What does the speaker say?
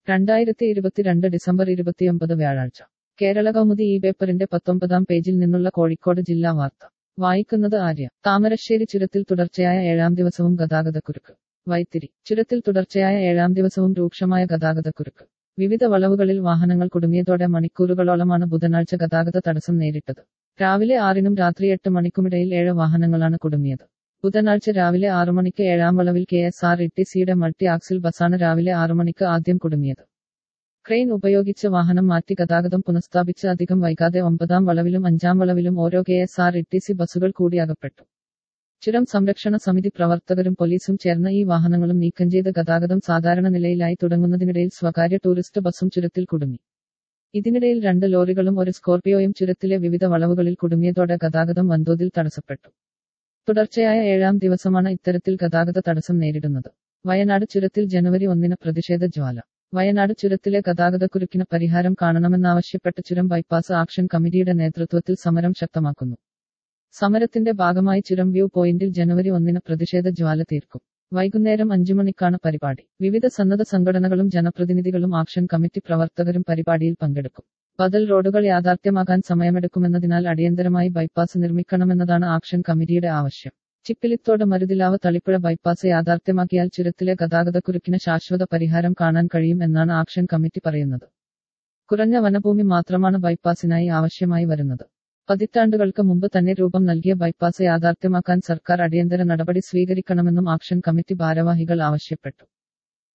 2022 December 29 വ്യാഴാഴ്ച കേരള കൗമുദി ഈ പേപ്പറിന്റെ 19-ാം പേജിൽ നിന്നുള്ള കോഴിക്കോട് ജില്ലാ വാർത്ത വായിക്കുന്നത് ആര്യ. താമരശ്ശേരി ചുരത്തിൽ തുടർച്ചയായ 7-ാം ദിവസവും ഗതാഗതക്കുരുക്ക്. വൈത്തിരി. ചുരത്തിൽ തുടർച്ചയായ 7-ാം ദിവസവും രൂക്ഷമായ ഗതാഗതക്കുരുക്ക്. വിവിധ വളവുകളിൽ വാഹനങ്ങൾ കുടുങ്ങിയതോടെ മണിക്കൂറുകളോളമാണ് ബുധനാഴ്ച ഗതാഗത തടസ്സം നേരിട്ടത്. രാവിലെ 6-നും രാത്രി 8 മണിക്കുമിടയിൽ 7 വാഹനങ്ങളാണ് കുടുങ്ങിയത്. ബുധനാഴ്ച രാവിലെ 6 മണിക്ക് 7-ാം വളവിൽ KSRTCയുടെ മൾട്ടി ആക്സിൽ ബസാണ് രാവിലെ 6 മണിക്ക് ആദ്യം കുടുങ്ങിയത്. ക്രെയിൻ ഉപയോഗിച്ച് വാഹനം മാറ്റി ഗതാഗതം പുനഃസ്ഥാപിച്ച് അധികം വൈകാതെ 9-ാം വളവിലും 5-ാം വളവിലും ഓരോ KSRTC ബസുകൾ കൂടി അകപ്പെട്ടു. ചുരം സംരക്ഷണ സമിതി പ്രവർത്തകരും പോലീസും ചേർന്ന് ഈ വാഹനങ്ങളും നീക്കം ചെയ്ത് ഗതാഗതം സാധാരണ നിലയിലായി തുടങ്ങുന്നതിനിടയിൽ സ്വകാര്യ ടൂറിസ്റ്റ് ബസും ചുരത്തിൽ കുടുങ്ങി. ഇതിനിടയിൽ 2 ലോറികളും ഒരു സ്കോർപിയോയും ചുരത്തിലെ വിവിധ വളവുകളിൽ കുടുങ്ങിയതോടെ ഗതാഗതം വൻതോതിൽ തടസ്സപ്പെട്ടു. തുടർച്ചയായ 7-ാം ദിവസമാണ് ഇത്തരത്തിൽ ഗതാഗത തടസ്സം നേരിടുന്നത്. വയനാട് ചുരത്തിൽ ജനുവരി 1-ന് പ്രതിഷേധ ജ്വാല. വയനാട് ചുരത്തിലെ ഗതാഗതക്കുരുക്കിന് പരിഹാരം കാണണമെന്നാവശ്യപ്പെട്ട് ചുരം ബൈപ്പാസ് ആക്ഷൻ കമ്മിറ്റിയുടെ നേതൃത്വത്തിൽ സമരം ശക്തമാക്കുന്നു. സമരത്തിന്റെ ഭാഗമായി ചുരം വ്യൂ പോയിന്റിൽ ജനുവരി 1-ന് പ്രതിഷേധ ജ്വാല തീർക്കും. വൈകുന്നേരം 5 മണിക്കാണ് പരിപാടി. വിവിധ സന്നദ്ധ സംഘടനകളും ജനപ്രതിനിധികളും ആക്ഷൻ കമ്മിറ്റി പ്രവർത്തകരും പരിപാടിയിൽ പങ്കെടുക്കും. ബദൽ റോഡുകൾ യാഥാർത്ഥ്യമാകാൻ സമയമെടുക്കുമെന്നതിനാൽ അടിയന്തരമായി ബൈപ്പാസ് നിർമ്മിക്കണമെന്നതാണ് ആക്ഷൻ കമ്മിറ്റിയുടെ ആവശ്യം. ചിപ്പിലിത്തോട് മരുതിലാവ് തളിപ്പുഴ ബൈപ്പാസ് യാഥാർത്ഥ്യമാക്കിയാൽ ചുരത്തിലെ ഗതാഗതക്കുരുക്കിന് ശാശ്വത പരിഹാരം കാണാൻ കഴിയും എന്നാണ് ആക്ഷൻ കമ്മിറ്റി പറയുന്നത്. കുറഞ്ഞ വനഭൂമി മാത്രമാണ് ബൈപ്പാസിനായി ആവശ്യമായി വരുന്നത്. പതിറ്റാണ്ടുകൾക്ക് മുമ്പ് തന്നെ രൂപം നൽകിയ ബൈപ്പാസ് യാഥാർത്ഥ്യമാക്കാൻ സർക്കാർ അടിയന്തര നടപടി സ്വീകരിക്കണമെന്നും ആക്ഷൻ കമ്മിറ്റി ഭാരവാഹികൾ ആവശ്യപ്പെട്ടു.